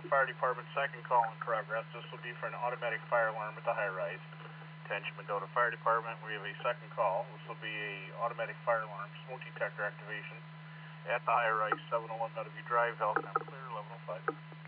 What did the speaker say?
Fire Department, second call in progress. This will be for an automatic fire alarm at the high-rise. Attention Mendota Fire Department, we have a second call. This will be a automatic fire alarm, smoke detector activation at the high-rise, 701 Meadowview Drive, Elkhorn, clear, 1105.